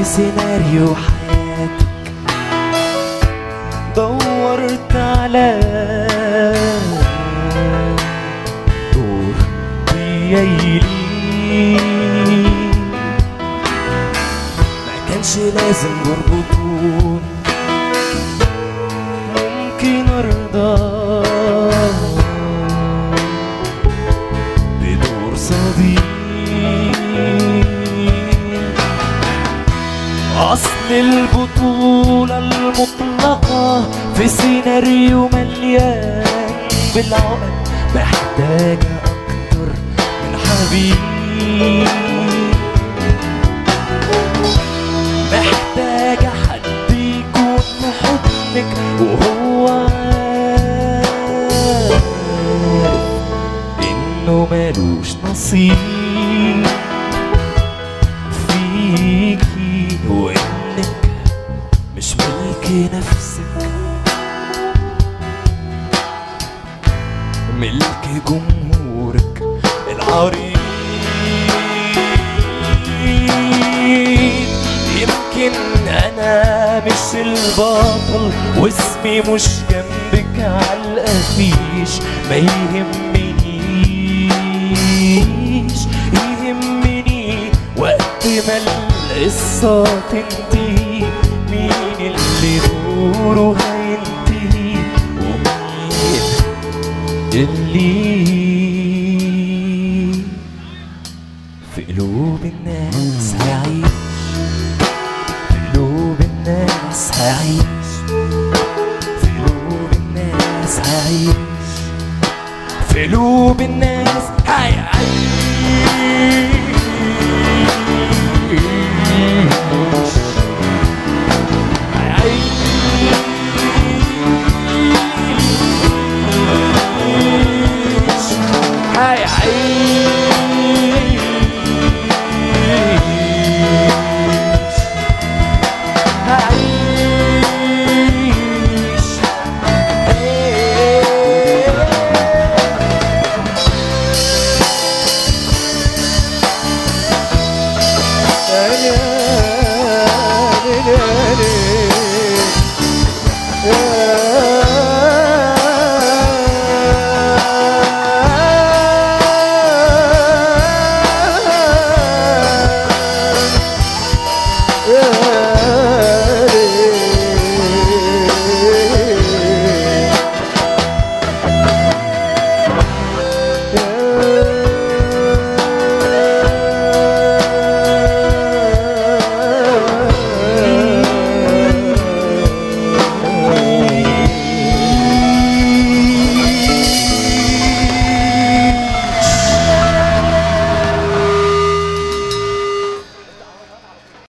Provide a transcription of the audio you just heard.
سيناريو حياتك، دورت على دور بيلي، ما كانش لازم دور بطول، ممكن ارضى بدور صديق. أصل البطولة المطلقة في سيناريو مليان بالعقد، محتاجة أكتر من حبيب، محتاجة حد يكون في حضنك وهو عارف إنه مالوش نصيب فيكي، وإنك مش ملك نفسك، ملك جمهورك العريض. يمكن أنا مش البطل واسمي مش جنبك عالقفيش، ما يهمنيش، يهمني وقت ما القصة تنتهي مين اللي دوره هينتهي ومين اللي